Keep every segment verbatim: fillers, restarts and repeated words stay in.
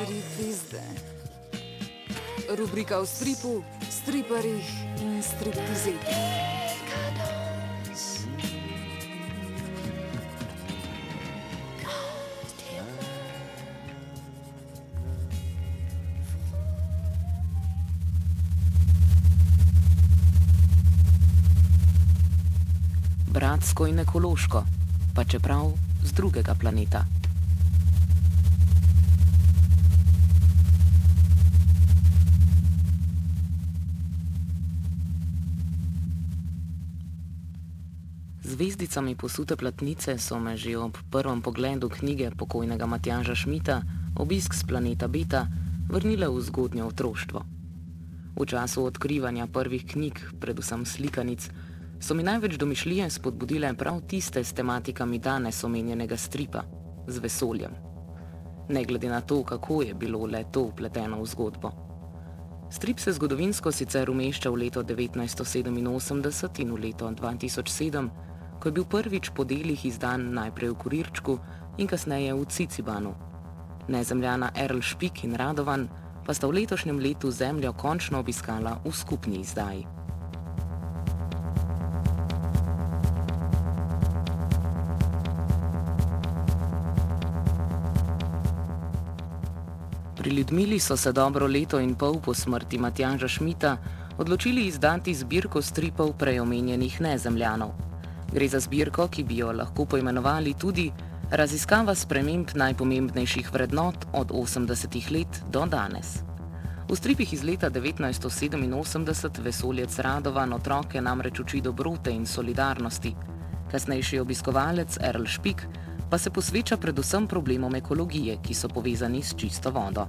Stripizde. Rubrika o stripu, striparjih in striptizetih. Bratsko in ekološko, pa čeprav z drugega planeta. Zvezdicami posute platnice so me že ob prvem pogledu knjige pokojnega Matjaža Šmita Obisk s planeta Beta vrnile v zgodnje otroštvo. V času odkrivanja prvih knjig, predvsem slikanic, so mi največ domišljije spodbudile prav tiste s tematikami danes omenjenega stripa, z vesoljem. Ne glede na to, kako je bilo le to vpleteno v zgodbo. Strip se zgodovinsko sicer umešča v leto devetnajststo sedeminosemdeset in v leto dva tisoč sedem, ko je bil prvič po delih izdan najprej v Kurirčku in kasneje v Cicibanu. Nezemljana Erl Špik in Radovan pa sta v letošnjem letu Zemljo končno obiskala v skupni izdaji. Pri Ljudmili so se dobro leto in pol po smrti Matjaža Šmita odločili izdati zbirko stripov prej omenjenih Nezemljanov. Gre za zbirko, ki bi jo lahko poimenovali tudi Raziskava sprememb najpomembnejših vrednot od osemdesetih let do danes. V stripih iz leta devetnajststo sedeminosemdeset vesoljec Radovan otroke namreč uči dobrote in solidarnosti. Kasnejši obiskovalec Erl Špik pa se posveča predvsem problemom ekologije, ki so povezani s čisto vodo.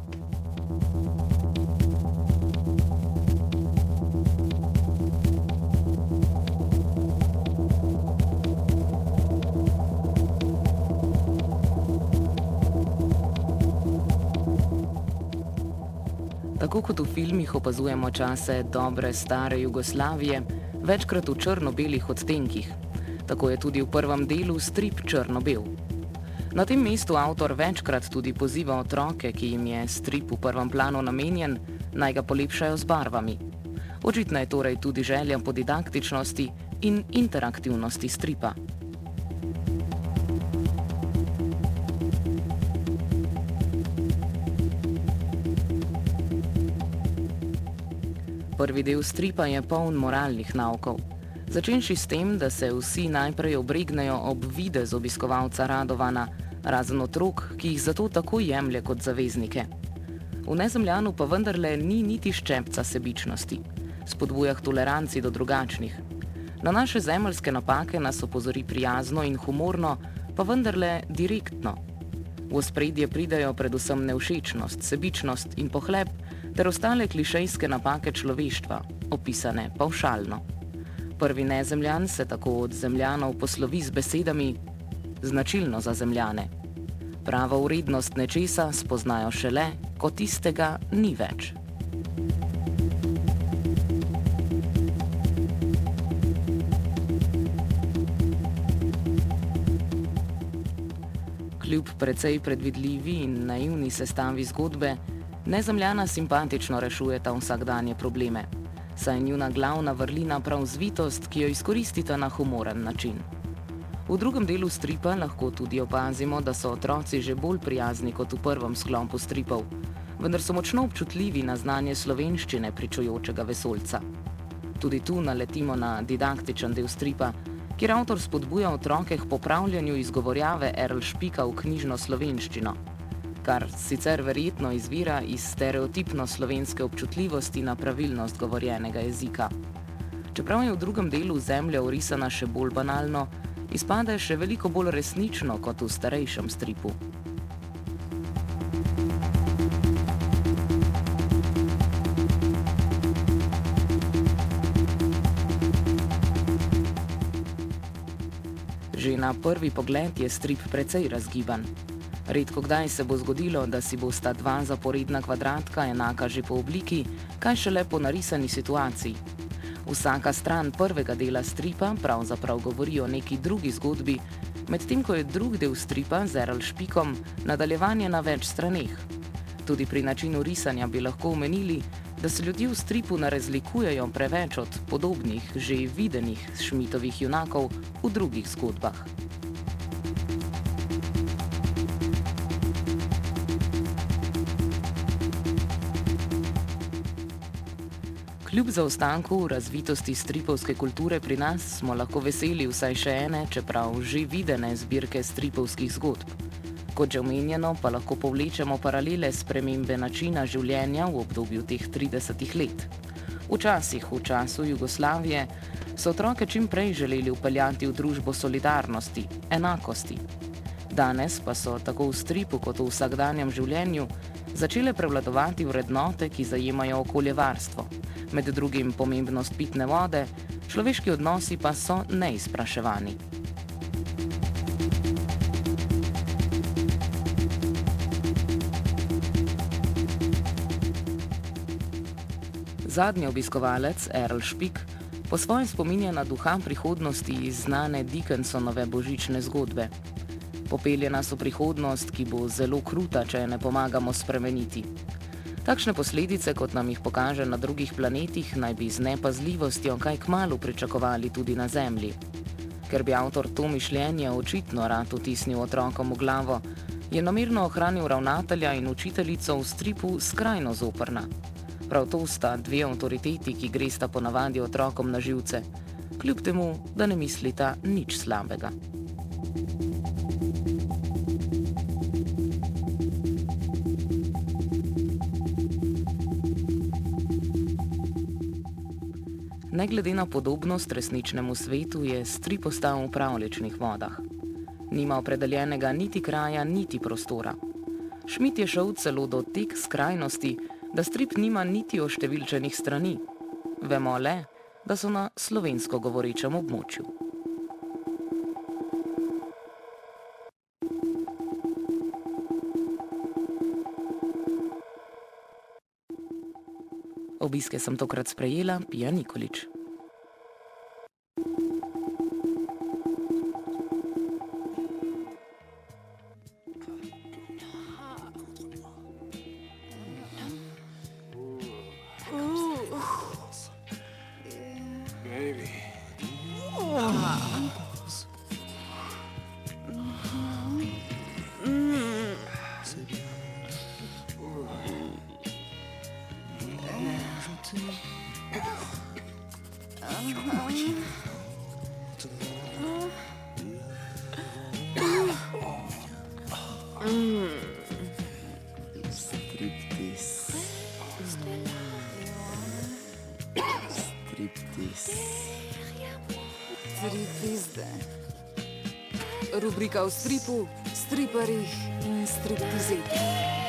Tako kot v filmih opazujemo čase dobre stare Jugoslavije, večkrat v črno-belih odtenkih. Tako je tudi v prvem delu strip črno-bel. Na tem mestu avtor večkrat tudi poziva otroke, ki jim je strip v prvem planu namenjen, naj ga polepšajo z barvami. Očitna je torej tudi želja po didaktičnosti in interaktivnosti stripa. Prvi del stripa je poln moralnih naukov. Začenši s tem, da se vsi najprej obregnejo ob videz obiskovalca Radovana, razen otrok, ki jih zato tako jemlje kot zaveznike. V Nezemljanu pa vendarle ni niti ščepca sebičnosti. Spodbuja k toleranci do drugačnih. Na naše zemeljske napake nas opozori prijazno in humorno, pa vendarle direktno. V ospredje pridejo predvsem nevšečnost, sebičnost in pohlep ter ostale klišejske napake človeštva, opisane pavšalno. Prvi Nezemljan se tako od Zemljanov poslovi z besedami značilno za Zemljane. Prava vrednost nečesa spoznajo šele, ko tistega ni več. Kljub precej predvidljivi in naivni sestavi zgodbe, Nezemljana simpatično rešujeta vsakdanje probleme, saj je njuna glavna vrlina prav zvitost, ki jo izkoristita na humoren način. V drugem delu stripa lahko tudi opazimo, da so otroci že bolj prijazni kot v prvem sklopu stripov, vendar so močno občutljivi na znanje slovenščine pričujočega vesoljca. Tudi tu naletimo na didaktičen del stripa, kjer avtor spodbuja otroke k popravljanju izgovorjave Erl Špika v knjižno slovenščino, kar sicer verjetno izvira iz stereotipno slovenske občutljivosti na pravilnost govorjenega jezika. Čeprav je v drugem delu Zemlja orisana še bolj banalno, izpade še veliko bolj resnično kot v starejšem stripu. Že na prvi pogled je strip precej razgiban. Redko kdaj se bo zgodilo, da si bosta dva zaporedna kvadratka enaka že po obliki, kaj šele po narisani situaciji. Vsaka stran prvega dela stripa pravzaprav govori o neki drugi zgodbi, medtem ko je drug del stripa z Erl Špikom nadaljevanje na več straneh. Tudi pri načinu risanja bi lahko omenili, da se ljudje v stripu ne razlikujejo preveč od podobnih, že videnih Schmidtovih junakov v drugih zgodbah. Kljub zaostanku razvitosti stripovske kulture pri nas smo lahko veseli vsaj še ene, čeprav že videne zbirke stripovskih zgodb. Kot že omenjeno, pa lahko povlečemo paralele spremembe načina življenja v obdobju teh tridesetih let. Včasih, v času Jugoslavije, so otroke čim prej želeli vpeljati v družbo solidarnosti, enakosti. Danes pa so tako v stripu kot v vsakdanjem življenju začele prevladovati vrednote, ki zajemajo okoljevarstvo, med drugim pomembnost pitne vode, človeški odnosi pa so neizpraševani. Zadnji obiskovalec, Earl Špik, po svojem spominja na duha prihodnosti iz znane Dickensonove božične zgodbe. Popelje nas v prihodnost, ki bo zelo kruta, če je ne pomagamo spremeniti. Takšne posledice, kot nam jih pokaže na drugih planetih, naj bi z nepazljivostjo kaj kmalu pričakovali tudi na Zemlji. Ker bi avtor to mišljenje očitno rad vtisnil otrokom v glavo, je namerno ohranil ravnatelja in učiteljico v stripu skrajno zoprna. Prav to sta dve avtoriteti, ki gresta ponavadi otrokom na živce, kljub temu, da ne mislita nič slabega. Ne glede na podobnost resničnemu svetu, je strip ostal v pravljičnih vodah. Nima opredeljenega niti kraja, niti prostora. Schmidt je šel celo do tek skrajnosti, da strip nima niti oštevilčenih strani. Vemo le, da so na slovensko govorečem območju. Obiske sem tokrat sprejela Pija Nikolič. Striptizde. Rubrika v stripu, striparjih in striptizeti.